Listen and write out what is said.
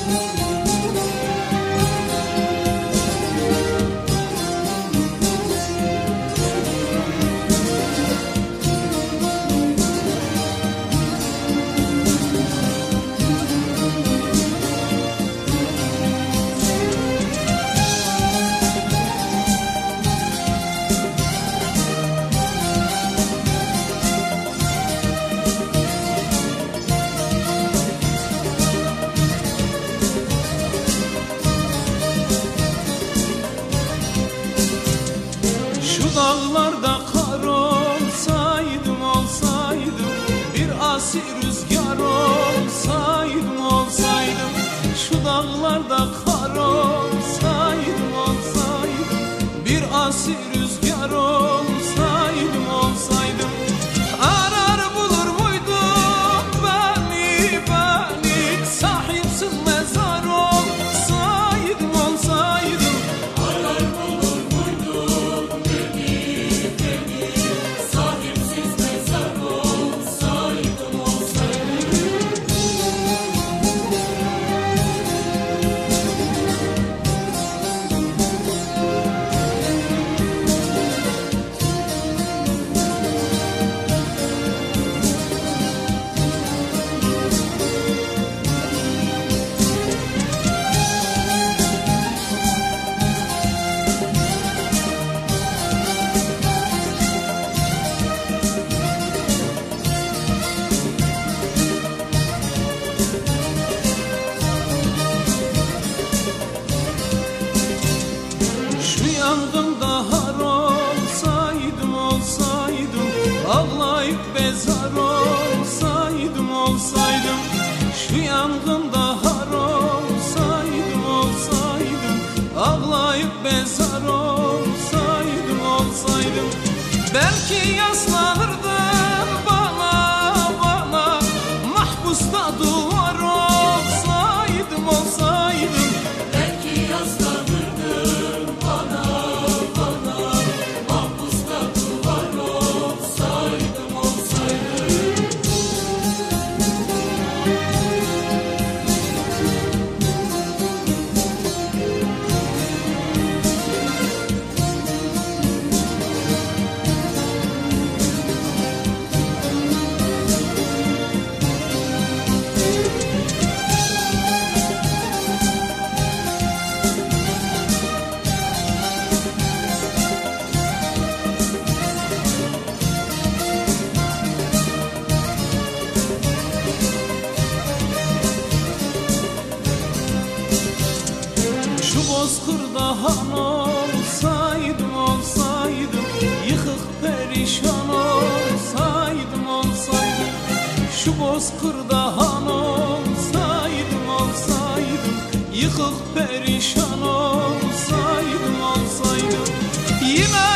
Dağlarda kar olsaydım, bir asi rüzgar olsaydım, şu dağlarda kar olsaydım, bir asi rüzgar olsaydım, arar bulur muydum beni, sahipsiz mezar olsaydım, arar bulur muydum sahipsiz mezar olsaydım. Yangında har olsaydım, ağlayıp bezar olsaydım, şu yangında har olsaydım, ağlayıp bezar olsaydım, belki yaslanırdın bana, mahpusta duvar olsaydım, belki yaslanırdın bana, mahpusta duvar olsaydım. Şu bozkırda han olsaydım, yıkık perişan olsaydım, şu bozkırda han olsaydım, yıkık perişan olsaydım, yine